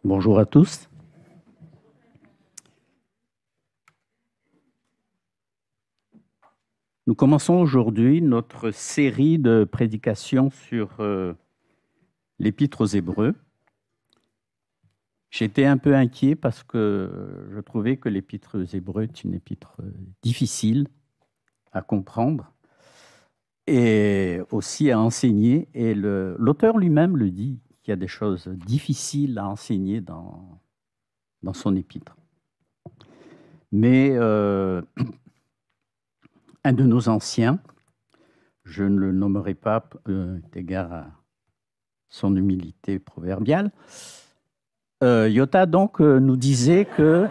Bonjour à tous. Nous commençons aujourd'hui notre série de prédications sur l'Épître aux Hébreux. J'étais un peu inquiet parce que je trouvais que l'Épître aux Hébreux est une épître difficile à comprendre et aussi à enseigner. Et l'auteur lui-même le dit, qu'il y a des choses difficiles à enseigner dans son épître. Mais un de nos anciens, je ne le nommerai pas égard à son humilité proverbiale, Yotta donc nous disait que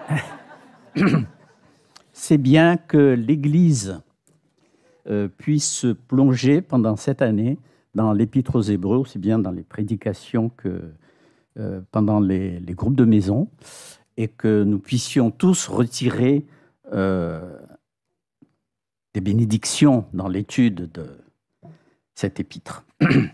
c'est bien que l'Église puisse se plonger pendant cette année dans l'Épître aux Hébreux, aussi bien dans les prédications que pendant les groupes de maison, et que nous puissions tous retirer des bénédictions dans l'étude de cette épître.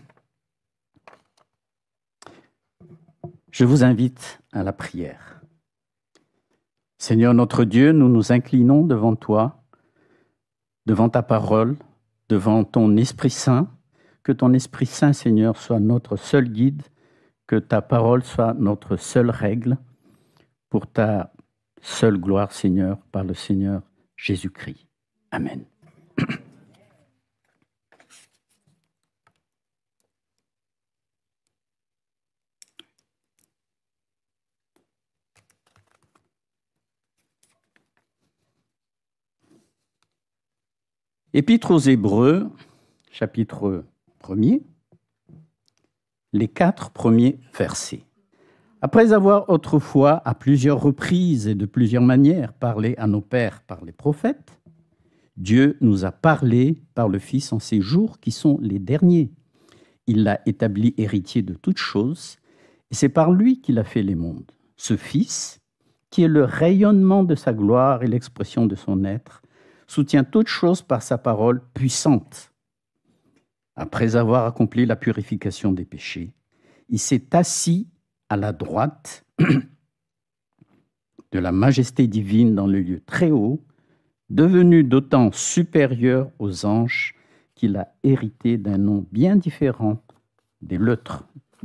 Je vous invite à la prière. Seigneur notre Dieu, nous nous inclinons devant toi, devant ta parole, devant ton Esprit Saint. Que ton Esprit Saint, Seigneur, soit notre seul guide, que ta parole soit notre seule règle, pour ta seule gloire, Seigneur, par le Seigneur Jésus-Christ. Amen. Épître aux Hébreux, chapitre 1er, les 4 premiers versets. Après avoir autrefois, à plusieurs reprises et de plusieurs manières, parlé à nos pères par les prophètes, Dieu nous a parlé par le Fils en ces jours qui sont les derniers. Il l'a établi héritier de toutes choses, et c'est par lui qu'il a fait les mondes. Ce Fils, qui est le rayonnement de sa gloire et l'expression de son être, soutient toutes choses par sa parole puissante. Après avoir accompli la purification des péchés, il s'est assis à la droite de la majesté divine dans le lieu très haut, devenu d'autant supérieur aux anges qu'il a hérité d'un nom bien différent du leur.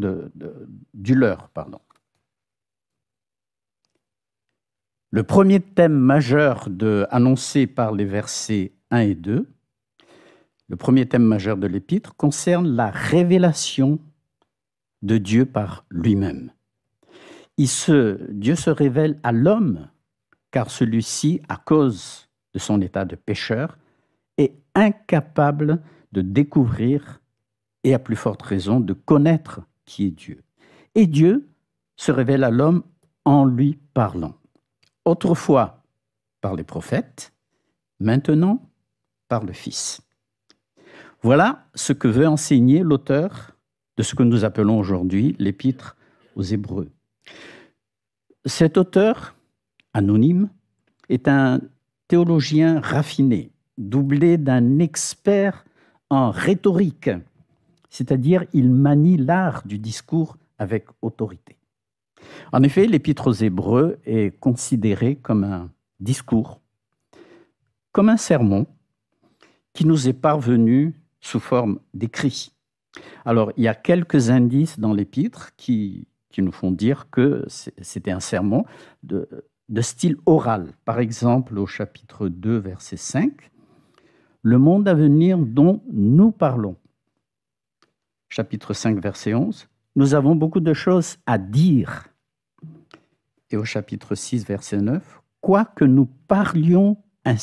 Le premier thème majeur annoncé par les versets 1 et 2, le premier thème majeur de l'épître, concerne la révélation de Dieu par lui-même. Dieu se révèle à l'homme, car celui-ci, à cause de son état de pécheur, est incapable de découvrir et à plus forte raison de connaître qui est Dieu. Et Dieu se révèle à l'homme en lui parlant. Autrefois par les prophètes, maintenant par le Fils. Voilà ce que veut enseigner l'auteur de ce que nous appelons aujourd'hui l'Épître aux Hébreux. Cet auteur, anonyme, est un théologien raffiné, doublé d'un expert en rhétorique, c'est-à-dire il manie l'art du discours avec autorité. En effet, l'Épître aux Hébreux est considéré comme un discours, comme un sermon qui nous est parvenu sous forme d'écrit. Alors, il y a quelques indices dans l'Épître qui nous font dire que c'était un sermon de style oral. Par exemple, au chapitre 2, verset 5, « Le monde à venir dont nous parlons ». Chapitre 5, verset 11, « Nous avons beaucoup de choses à dire ». Et au chapitre 6, verset 9, « Quoique nous parlions ainsi ».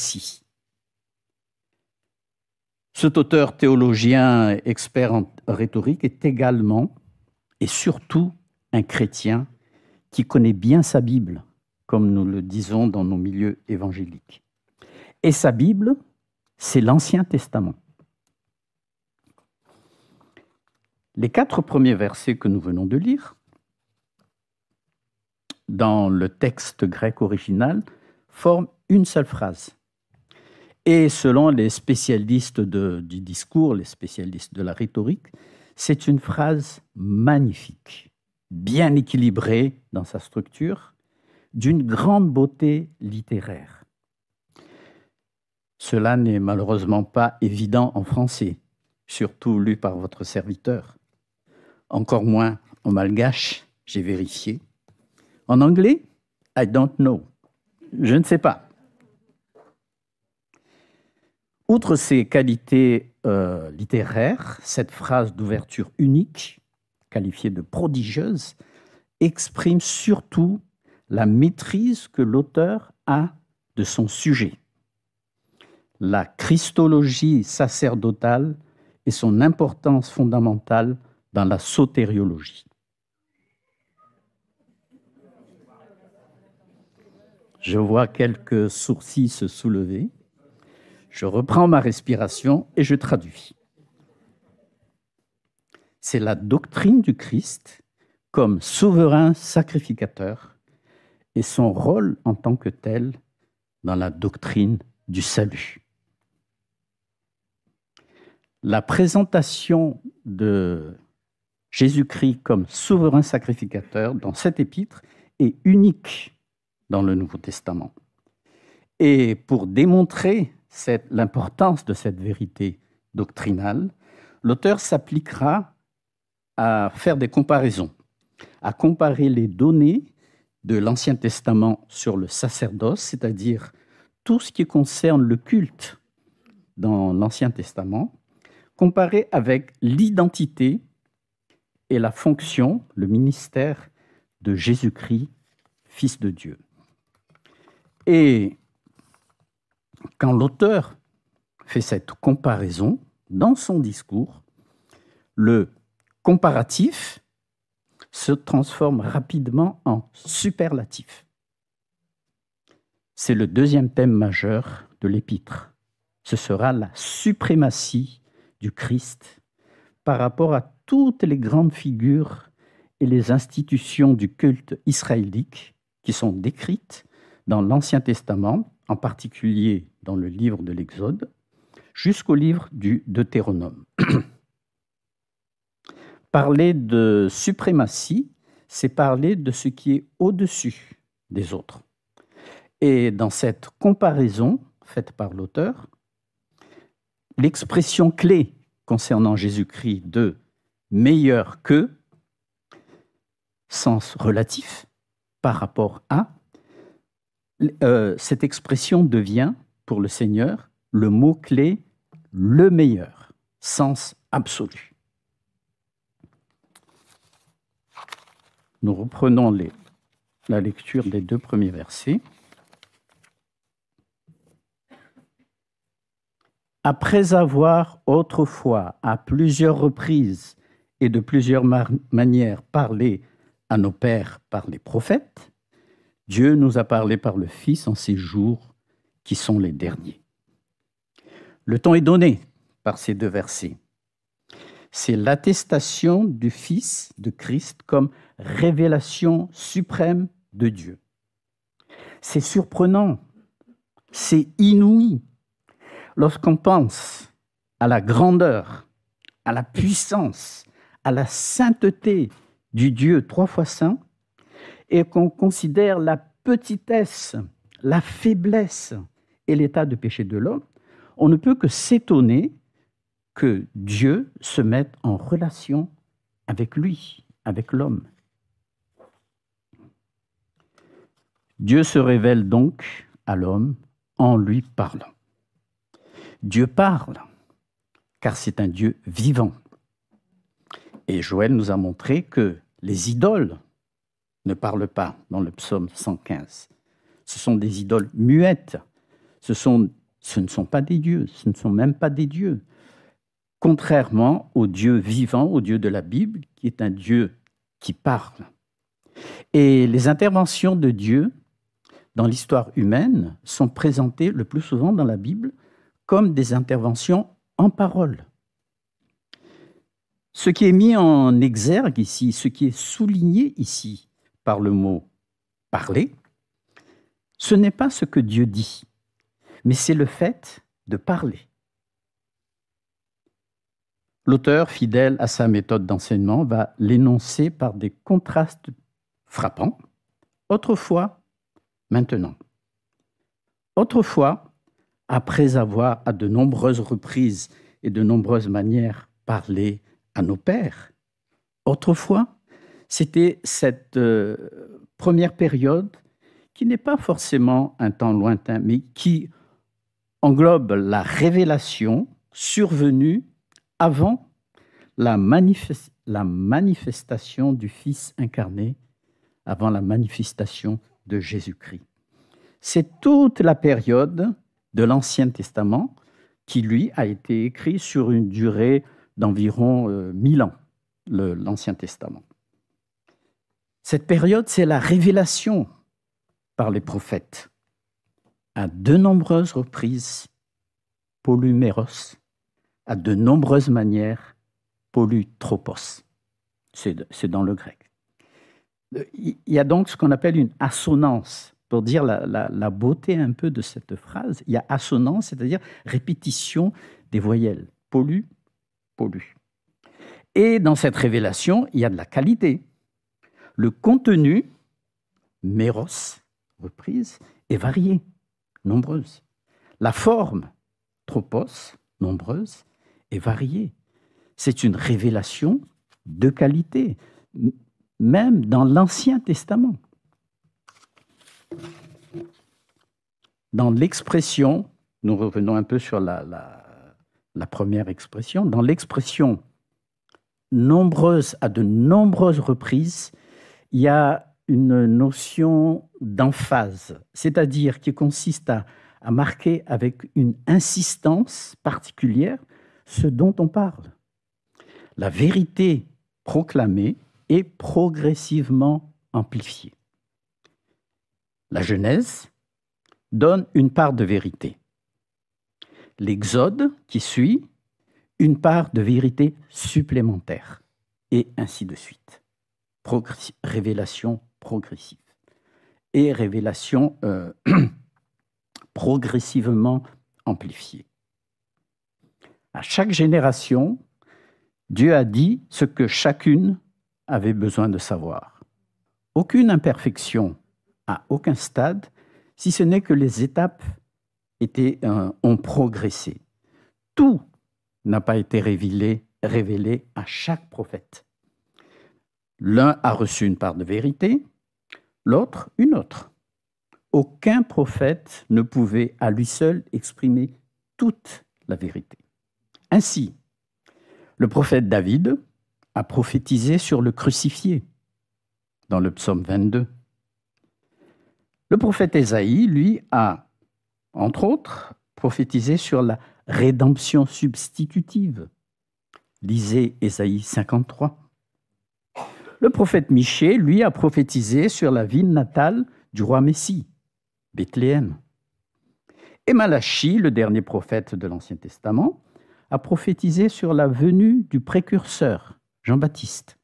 Cet auteur théologien expert en rhétorique est également et surtout un chrétien qui connaît bien sa Bible, comme nous le disons dans nos milieux évangéliques. Et sa Bible, c'est l'Ancien Testament. Les 4 premiers versets que nous venons de lire, dans le texte grec original, forment une seule phrase. Et selon les spécialistes du discours, les spécialistes de la rhétorique, c'est une phrase magnifique. bien équilibré dans sa structure, d'une grande beauté littéraire. Cela n'est malheureusement pas évident en français, surtout lu par votre serviteur. Encore moins en malgache, j'ai vérifié. En anglais, I don't know. Je ne sais pas. Outre ses qualités littéraires, cette phrase d'ouverture unique, qualifiée de prodigieuse, exprime surtout la maîtrise que l'auteur a de son sujet, la christologie sacerdotale et son importance fondamentale dans la sotériologie. Je vois quelques sourcils se soulever. Je reprends ma respiration et je traduis. C'est la doctrine du Christ comme souverain sacrificateur et son rôle en tant que tel dans la doctrine du salut. La présentation de Jésus-Christ comme souverain sacrificateur dans cet épître est unique dans le Nouveau Testament. Et pour démontrer l'importance de cette vérité doctrinale, l'auteur s'appliquera à faire des comparaisons, à comparer les données de l'Ancien Testament sur le sacerdoce, c'est-à-dire tout ce qui concerne le culte dans l'Ancien Testament, comparé avec l'identité et la fonction, le ministère de Jésus-Christ, Fils de Dieu. Et quand l'auteur fait cette comparaison dans son discours, le comparatif se transforme rapidement en superlatif. C'est le deuxième thème majeur de l'épître. Ce sera la suprématie du Christ par rapport à toutes les grandes figures et les institutions du culte israélite qui sont décrites dans l'Ancien Testament, en particulier dans le livre de l'Exode, jusqu'au livre du Deutéronome. Parler de suprématie, c'est parler de ce qui est au-dessus des autres. Et dans cette comparaison faite par l'auteur, l'expression clé concernant Jésus-Christ de « meilleur que », sens relatif par rapport à, cette expression devient, pour le Seigneur, le mot-clé « le meilleur », sens absolu. Nous reprenons la lecture des 2 premiers versets. Après avoir autrefois, à plusieurs reprises et de plusieurs manières, parlé à nos pères par les prophètes, Dieu nous a parlé par le Fils en ces jours qui sont les derniers. Le temps est donné par ces 2 versets. C'est l'attestation du Fils de Christ comme révélation suprême de Dieu. C'est surprenant, c'est inouï. Lorsqu'on pense à la grandeur, à la puissance, à la sainteté du Dieu 3 fois saint, et qu'on considère la petitesse, la faiblesse et l'état de péché de l'homme, on ne peut que s'étonner que Dieu se mette en relation avec lui, avec l'homme. Dieu se révèle donc à l'homme en lui parlant. Dieu parle, car c'est un Dieu vivant. Et Joël nous a montré que les idoles ne parlent pas dans le psaume 115. Ce sont des idoles muettes. Ce ne sont pas des dieux, ce ne sont même pas des dieux. Contrairement au Dieu vivant, au Dieu de la Bible, qui est un Dieu qui parle. Et les interventions de Dieu dans l'histoire humaine sont présentées le plus souvent dans la Bible comme des interventions en parole. Ce qui est mis en exergue ici, ce qui est souligné ici par le mot « parler », ce n'est pas ce que Dieu dit, mais c'est le fait de parler. l'auteur, fidèle à sa méthode d'enseignement, va l'énoncer par des contrastes frappants. Autrefois, maintenant. Autrefois, après avoir à de nombreuses reprises et de nombreuses manières parlé à nos pères, autrefois, c'était cette première période qui n'est pas forcément un temps lointain, mais qui englobe la révélation survenue avant la manifestation du Fils incarné, avant la manifestation de Jésus-Christ. C'est toute la période de l'Ancien Testament qui, lui, a été écrit sur une durée d'environ 1000 ans, l'Ancien Testament. Cette période, c'est la révélation par les prophètes. À de nombreuses reprises, polyméros, à de nombreuses manières, polytropos. C'est dans le grec. Il y a donc ce qu'on appelle une assonance, pour dire la beauté un peu de cette phrase. Il y a assonance, c'est-à-dire répétition des voyelles. Pollu, pollu. Et dans cette révélation, il y a de la qualité. Le contenu, méros, reprise, est varié, nombreuse. La forme, tropos, nombreuse, est variée. C'est une révélation de qualité, même dans l'Ancien Testament. Dans l'expression, nous revenons un peu sur la première expression, dans l'expression nombreuse à de nombreuses reprises, il y a une notion d'emphase, c'est-à-dire qui consiste à marquer avec une insistance particulière ce dont on parle. La vérité proclamée est progressivement amplifiée. La Genèse donne une part de vérité. L'Exode, qui suit, une part de vérité supplémentaire, et ainsi de suite. Révélation progressive. Et révélation progressivement amplifiée. À chaque génération, Dieu a dit ce que chacune avait besoin de savoir. Aucune imperfection à aucun stade, si ce n'est que les étapes ont progressé. Tout n'a pas été révélé à chaque prophète. L'un a reçu une part de vérité, l'autre une autre. Aucun prophète ne pouvait à lui seul exprimer toute la vérité. Ainsi, le prophète David a prophétisé sur le crucifié dans le psaume 22. Le prophète Ésaïe, lui, a, entre autres, prophétisé sur la rédemption substitutive. Lisez Ésaïe 53. Le prophète Michée, lui, a prophétisé sur la ville natale du roi Messie, Bethléem. Et Malachie, le dernier prophète de l'Ancien Testament, a prophétisé sur la venue du précurseur, Jean-Baptiste.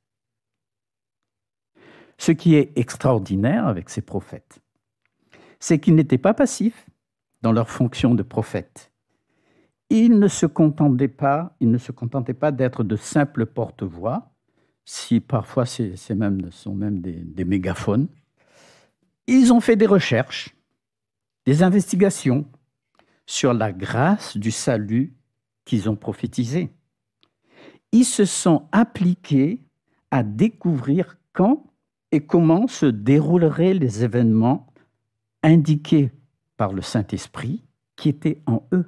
Ce qui est extraordinaire avec ces prophètes, c'est qu'ils n'étaient pas passifs dans leur fonction de prophète. Ils ne se contentaient pas d'être de simples porte-voix, si parfois sont même des mégaphones. Ils ont fait des recherches, des investigations sur la grâce du salut qu'ils ont prophétisé. Ils se sont appliqués à découvrir quand et comment se dérouleraient les événements indiqués par le Saint-Esprit qui était en eux.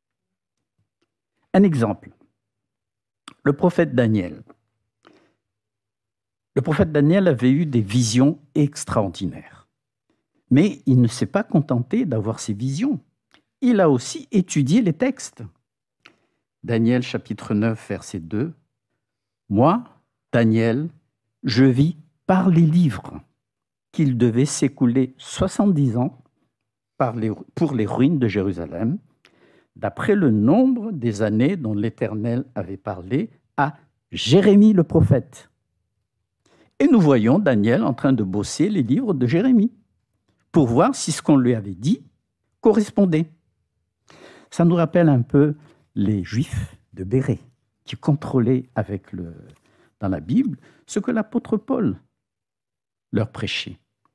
Un exemple, le prophète Daniel. Le prophète Daniel avait eu des visions extraordinaires. Mais il ne s'est pas contenté d'avoir ces visions. Il a aussi étudié les textes. Daniel chapitre 9, verset 2. « Moi, Daniel, je vis par les livres qu'il devait s'écouler 70 ans pour les ruines de Jérusalem, d'après le nombre des années dont l'Éternel avait parlé à Jérémie le prophète. » Et nous voyons Daniel en train de bosser les livres de Jérémie pour voir si ce qu'on lui avait dit correspondait. Ça nous rappelle un peu les Juifs de Bérée qui contrôlaient dans la Bible ce que l'apôtre Paul leur prêchait.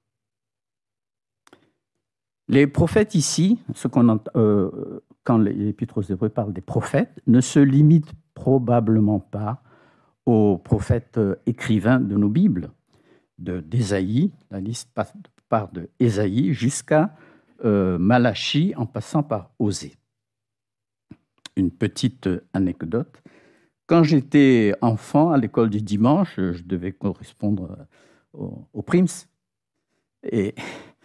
Les prophètes ici, quand l'Épître aux Hébreux parle des prophètes, ne se limitent probablement pas aux prophètes écrivains de nos Bibles, d'Ésaïe, la liste part de Ésaïe jusqu'à Malachie en passant par Osée. Une petite anecdote. Quand j'étais enfant à l'école du dimanche, je devais correspondre aux primes. Et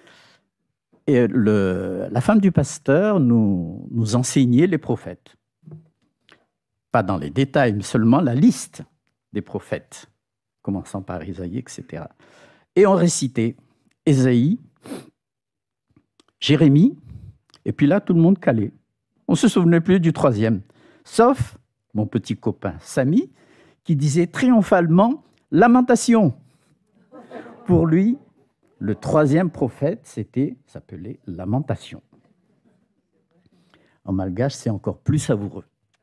la femme du pasteur nous enseignait les prophètes. Pas dans les détails, mais seulement la liste des prophètes, commençant par Ésaïe, etc. Et on récitait Ésaïe, Jérémie, et puis là, tout le monde calait. On ne se souvenait plus du troisième, sauf mon petit copain Samy, qui disait triomphalement « Lamentation ». Pour lui, le troisième prophète, s'appelait Lamentation. En malgache, c'est encore plus savoureux.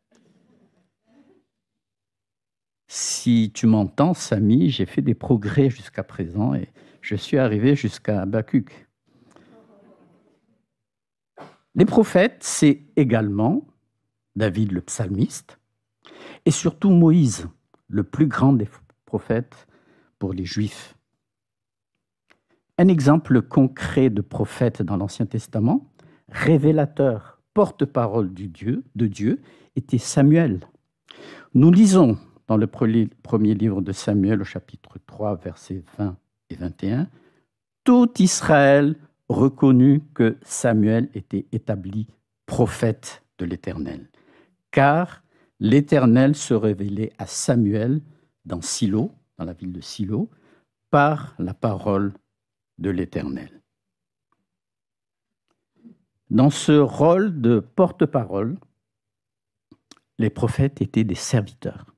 Si tu m'entends, Samy, j'ai fait des progrès jusqu'à présent et je suis arrivé jusqu'à Habakkuk. Les prophètes, c'est également David le psalmiste et surtout Moïse, le plus grand des prophètes pour les Juifs. Un exemple concret de prophète dans l'Ancien Testament, révélateur, porte-parole de Dieu, était Samuel. Nous lisons dans le premier livre de Samuel, au chapitre 3, versets 20 et 21, « Tout Israël reconnut que Samuel était établi prophète de l'Éternel, car l'Éternel se révélait à Samuel dans Silo, dans la ville de Silo, par la parole de l'Éternel. » Dans ce rôle de porte-parole, les prophètes étaient des serviteurs.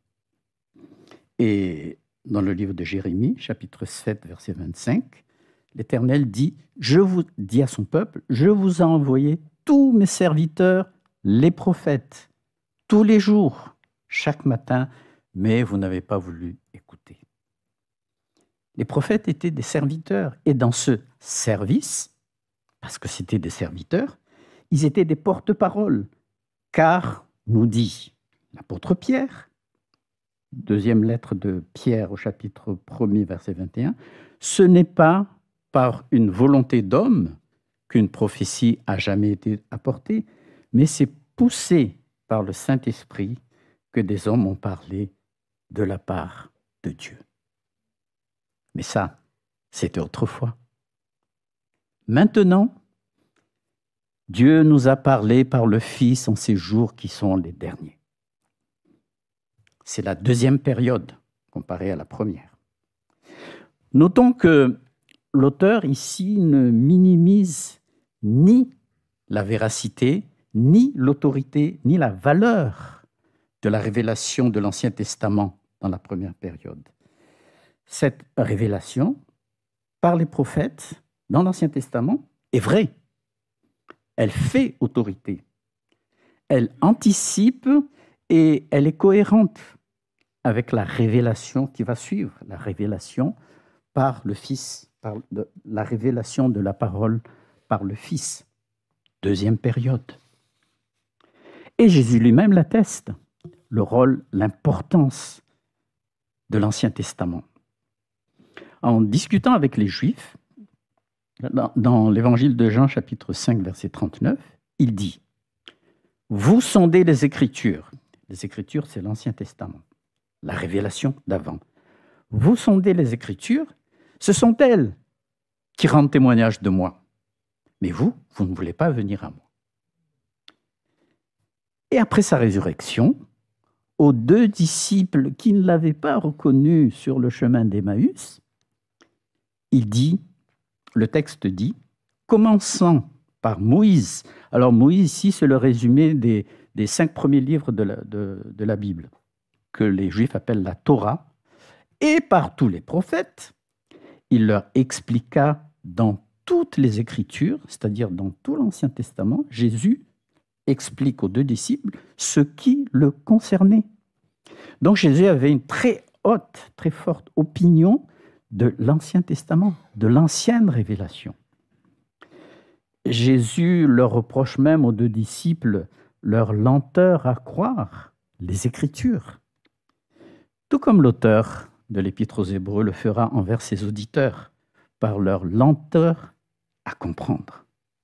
Et dans le livre de Jérémie, chapitre 7, verset 25, l'Éternel dit à son peuple, « Je vous ai envoyé tous mes serviteurs, les prophètes, tous les jours, chaque matin, mais vous n'avez pas voulu écouter. » Les prophètes étaient des serviteurs, et dans ce service, parce que c'était des serviteurs, ils étaient des porte-paroles, car, nous dit l'apôtre Pierre, deuxième lettre de Pierre au chapitre 1er, verset 21, « Ce n'est pas par une volonté d'homme qu'une prophétie a jamais été apportée, mais c'est poussé par le Saint-Esprit que des hommes ont parlé de la part de Dieu. » Mais ça, c'était autrefois. Maintenant, Dieu nous a parlé par le Fils en ces jours qui sont les derniers. C'est la deuxième période comparée à la première. Notons que l'auteur ici ne minimise ni la véracité, ni l'autorité, ni la valeur de la révélation de l'Ancien Testament dans la première période. Cette révélation, par les prophètes, dans l'Ancien Testament, est vraie. Elle fait autorité. Elle anticipe et elle est cohérente avec la révélation qui va suivre, la révélation par le Fils, la révélation de la parole par le Fils. Deuxième période. Et Jésus lui-même l'atteste, le rôle, l'importance de l'Ancien Testament. En discutant avec les Juifs, dans l'évangile de Jean, chapitre 5, verset 39, il dit « Vous sondez les Écritures. » Les Écritures, c'est l'Ancien Testament, la révélation d'avant. « Vous sondez les Écritures, ce sont elles qui rendent témoignage de moi. Mais vous ne voulez pas venir à moi. » Et après sa résurrection, aux deux disciples qui ne l'avaient pas reconnu sur le chemin d'Emmaüs, le texte dit, commençant par Moïse. Alors Moïse, ici, c'est le résumé des 5 premiers livres de la Bible, que les Juifs appellent la Torah, et par tous les prophètes, il leur expliqua dans toutes les Écritures, c'est-à-dire dans tout l'Ancien Testament, Jésus explique aux deux disciples ce qui le concernait. Donc Jésus avait une très haute, très forte opinion de l'Ancien Testament, de l'ancienne révélation. Jésus leur reproche même aux 2 disciples leur lenteur à croire les Écritures, tout comme l'auteur de l'Épître aux Hébreux le fera envers ses auditeurs, par leur lenteur à comprendre.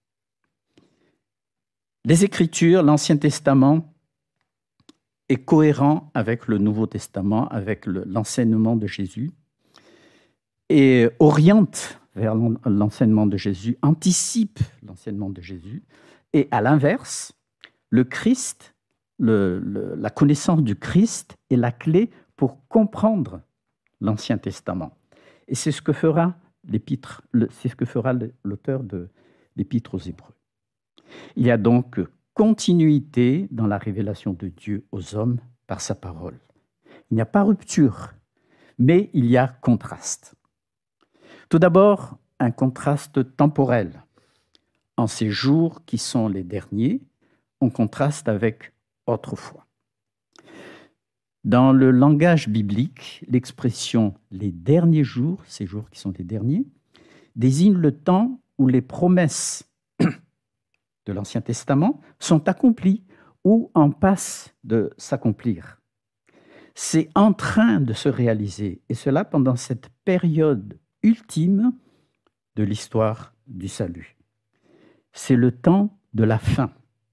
Les Écritures, l'Ancien Testament, est cohérent avec le Nouveau Testament, avec l'enseignement de Jésus, et oriente vers l'enseignement de Jésus, anticipe l'enseignement de Jésus, et à l'inverse, le Christ, la connaissance du Christ est la clé pour comprendre l'Ancien Testament. Et c'est ce que fera l'auteur de l'Épître aux Hébreux. Il y a donc continuité dans la révélation de Dieu aux hommes par sa parole. Il n'y a pas rupture, mais il y a contraste. Tout d'abord, un contraste temporel. En ces jours qui sont les derniers, on contraste avec autrefois. Dans le langage biblique, l'expression « les derniers jours », ces jours qui sont les derniers, désigne le temps où les promesses de l'Ancien Testament sont accomplies ou en passe de s'accomplir. C'est en train de se réaliser, et cela pendant cette période ultime de l'histoire du salut. C'est le temps de la fin.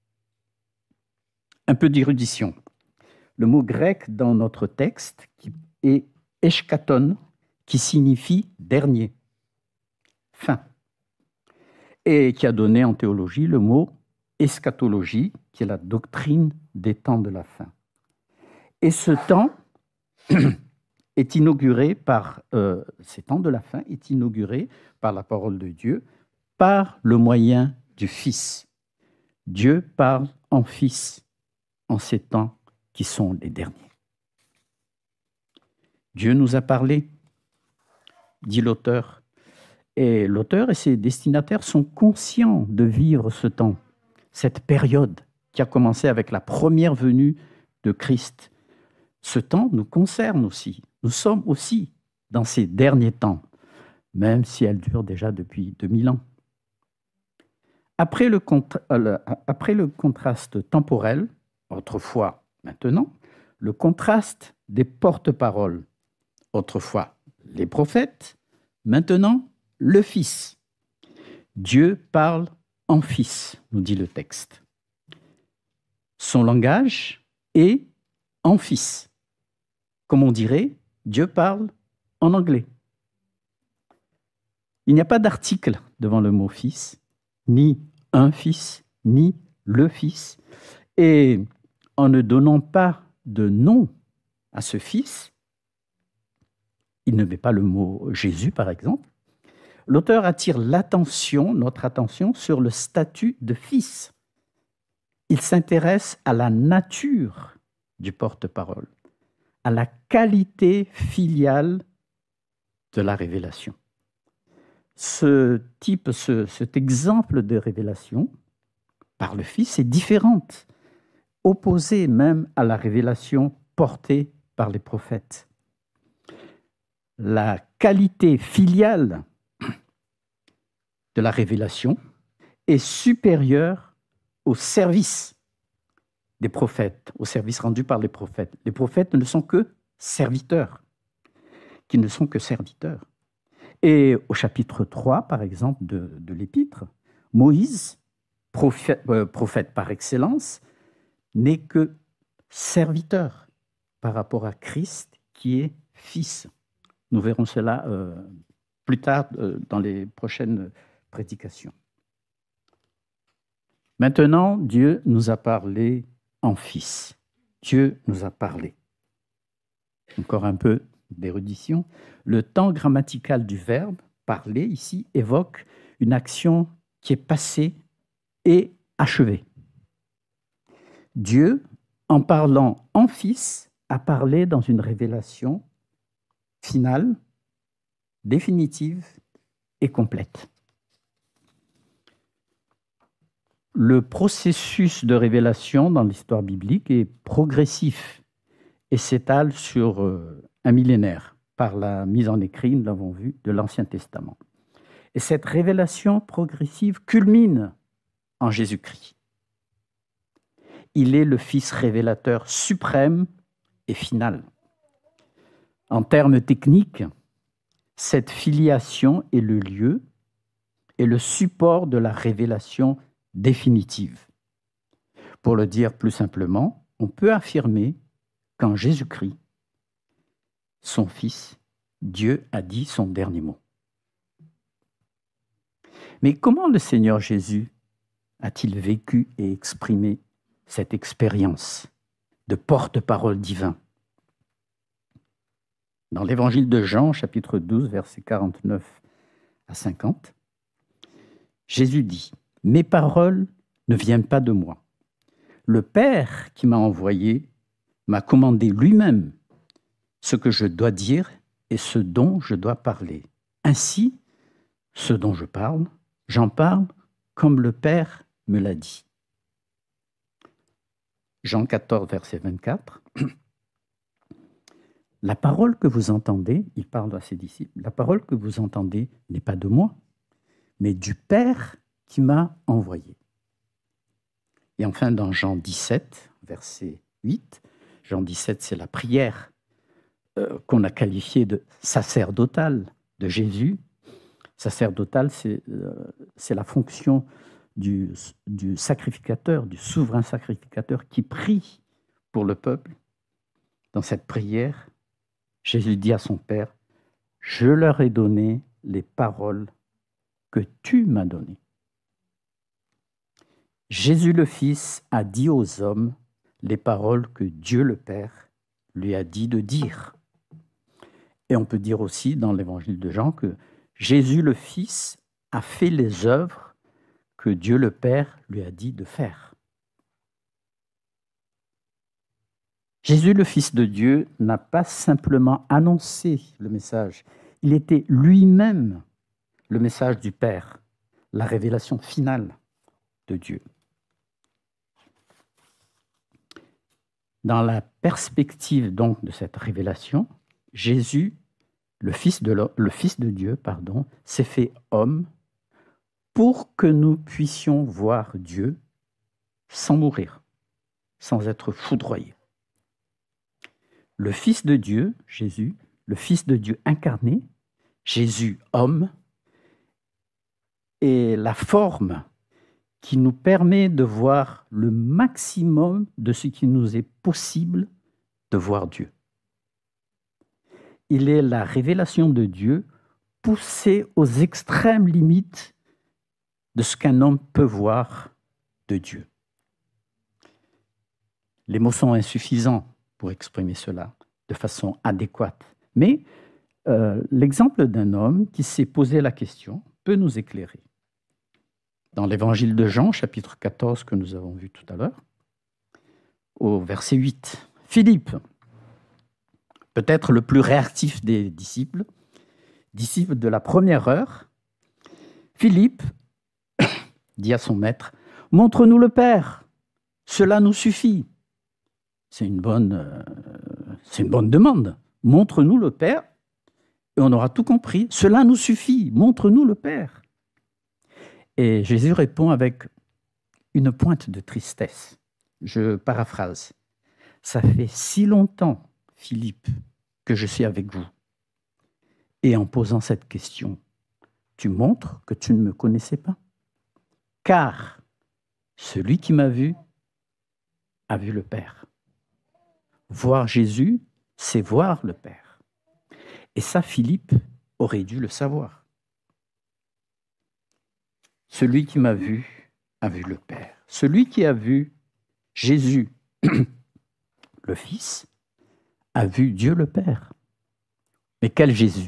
Un peu d'érudition. Le mot grec dans notre texte est eschaton, qui signifie dernier, fin, et qui a donné en théologie le mot eschatologie, qui est la doctrine des temps de la fin. Et ce temps est inauguré par, ces temps de la fin est inauguré par la parole de Dieu, par le moyen du Fils. Dieu parle en Fils en ces temps qui sont les derniers. Dieu nous a parlé, dit l'auteur, et l'auteur et ses destinataires sont conscients de vivre ce temps, cette période qui a commencé avec la première venue de Christ. Ce temps nous concerne aussi. Nous sommes aussi dans ces derniers temps, même si elle dure déjà depuis 2000 ans. Après le contraste temporel, autrefois, maintenant, le contraste des porte-paroles, autrefois les prophètes, maintenant le Fils. Dieu parle en Fils, nous dit le texte. Son langage est en Fils. Comme on dirait, Dieu parle en anglais. Il n'y a pas d'article devant le mot Fils, ni un Fils, ni le Fils. Et en ne donnant pas de nom à ce Fils, il ne met pas le mot Jésus, par exemple, l'auteur attire notre attention sur le statut de Fils. Il s'intéresse à la nature du porte-parole, à la qualité filiale de la révélation. Cet exemple de révélation par le Fils est différente, opposée même à la révélation portée par les prophètes. La qualité filiale de la révélation est supérieure au service des prophètes, au service rendu par les prophètes. Les prophètes ne sont que serviteurs, qui ne sont que serviteurs. Et au chapitre 3, par exemple, de l'Épître, Moïse, prophète par excellence, n'est que serviteur par rapport à Christ qui est Fils. Nous verrons cela plus tard dans les prochaines prédications. Maintenant, Dieu nous a parlé en Fils. Dieu nous a parlé. Encore un peu d'érudition. Le temps grammatical du verbe parler ici évoque une action qui est passée et achevée. Dieu, en parlant en Fils, a parlé dans une révélation finale, définitive et complète. Le processus de révélation dans l'histoire biblique est progressif et s'étale sur un millénaire par la mise en écrit, nous l'avons vu, de l'Ancien Testament. Et cette révélation progressive culmine en Jésus-Christ. Il est le Fils révélateur suprême et final. En termes techniques, cette filiation est le lieu et le support de la révélation définitive. Pour le dire plus simplement, on peut affirmer qu'en Jésus-Christ, son Fils, Dieu a dit son dernier mot. Mais comment le Seigneur Jésus a-t-il vécu et exprimé cette expérience de porte-parole divin? Dans l'évangile de Jean, chapitre 12, versets 49 à 50, Jésus dit « Mes paroles ne viennent pas de moi. Le Père qui m'a envoyé m'a commandé lui-même ce que je dois dire et ce dont je dois parler. Ainsi, ce dont je parle, j'en parle comme le Père me l'a dit. » Jean 14, verset 24. La parole que vous entendez, il parle à ses disciples, la parole que vous entendez n'est pas de moi, mais du Père qui m'a envoyé. Et enfin, dans Jean 17, verset 8, Jean 17, c'est la prière qu'on a qualifiée de sacerdotale de Jésus. Sacerdotale, c'est la fonction du sacrificateur, du souverain sacrificateur qui prie pour le peuple. Dans cette prière, Jésus dit à son Père, « Je leur ai donné les paroles que tu m'as données. » Jésus le Fils a dit aux hommes les paroles que Dieu le Père lui a dit de dire. Et on peut dire aussi dans l'évangile de Jean que Jésus le Fils a fait les œuvres que Dieu le Père lui a dit de faire. Jésus le Fils de Dieu n'a pas simplement annoncé le message, il était lui-même le message du Père, la révélation finale de Dieu. Dans la perspective donc de cette révélation, Jésus, le Fils de Dieu, s'est fait homme pour que nous puissions voir Dieu sans mourir, sans être foudroyés. Le Fils de Dieu, Jésus, le Fils de Dieu incarné, Jésus homme, est la forme qui nous permet de voir le maximum de ce qui nous est possible de voir Dieu. Il est la révélation de Dieu poussée aux extrêmes limites de ce qu'un homme peut voir de Dieu. Les mots sont insuffisants pour exprimer cela de façon adéquate, mais l'exemple d'un homme qui s'est posé la question peut nous éclairer. Dans l'évangile de Jean, chapitre 14, que nous avons vu tout à l'heure, au verset 8, Philippe, peut-être le plus réactif des disciples de la première heure, Philippe dit à son maître, « Montre-nous le Père, cela nous suffit. » C'est une bonne demande. Montre-nous le Père et on aura tout compris. Cela nous suffit, montre-nous le Père. Et Jésus répond avec une pointe de tristesse. Je paraphrase. Ça fait si longtemps, Philippe, que je suis avec vous. Et en posant cette question, tu montres que tu ne me connaissais pas. Car celui qui m'a vu a vu le Père. Voir Jésus, c'est voir le Père. Et ça, Philippe aurait dû le savoir. Celui qui m'a vu a vu le Père. Celui qui a vu Jésus, le Fils, a vu Dieu le Père. Mais quel Jésus?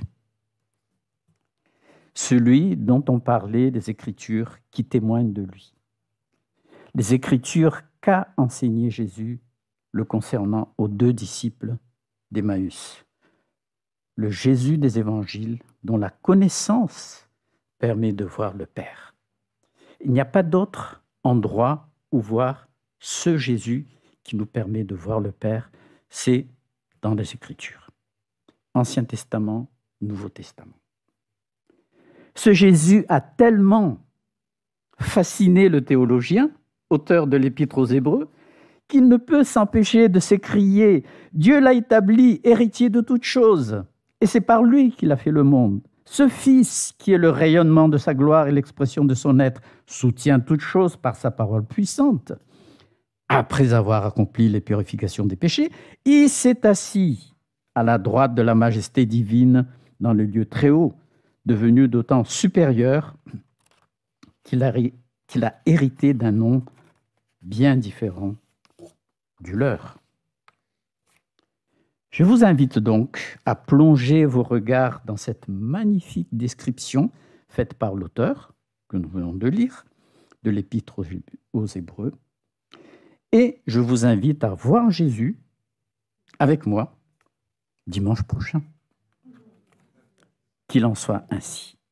Celui dont on parlait des Écritures qui témoignent de lui. Les Écritures qu'a enseigné Jésus le concernant aux 2 disciples d'Emmaüs. Le Jésus des Évangiles dont la connaissance permet de voir le Père. Il n'y a pas d'autre endroit où voir ce Jésus qui nous permet de voir le Père, c'est dans les Écritures. Ancien Testament, Nouveau Testament. Ce Jésus a tellement fasciné le théologien, auteur de l'Épître aux Hébreux, qu'il ne peut s'empêcher de s'écrier « Dieu l'a établi, héritier de toutes choses, et c'est par lui qu'il a fait le monde. Ce Fils, qui est le rayonnement de sa gloire et l'expression de son être, soutient toutes choses par sa parole puissante. Après avoir accompli les purifications des péchés, il s'est assis à la droite de la majesté divine dans le lieu très haut, devenu d'autant supérieur qu'il a hérité d'un nom bien différent du leur. » Je vous invite donc à plonger vos regards dans cette magnifique description faite par l'auteur, que nous venons de lire, de l'Épître aux Hébreux. Et je vous invite à voir Jésus avec moi dimanche prochain. Qu'il en soit ainsi.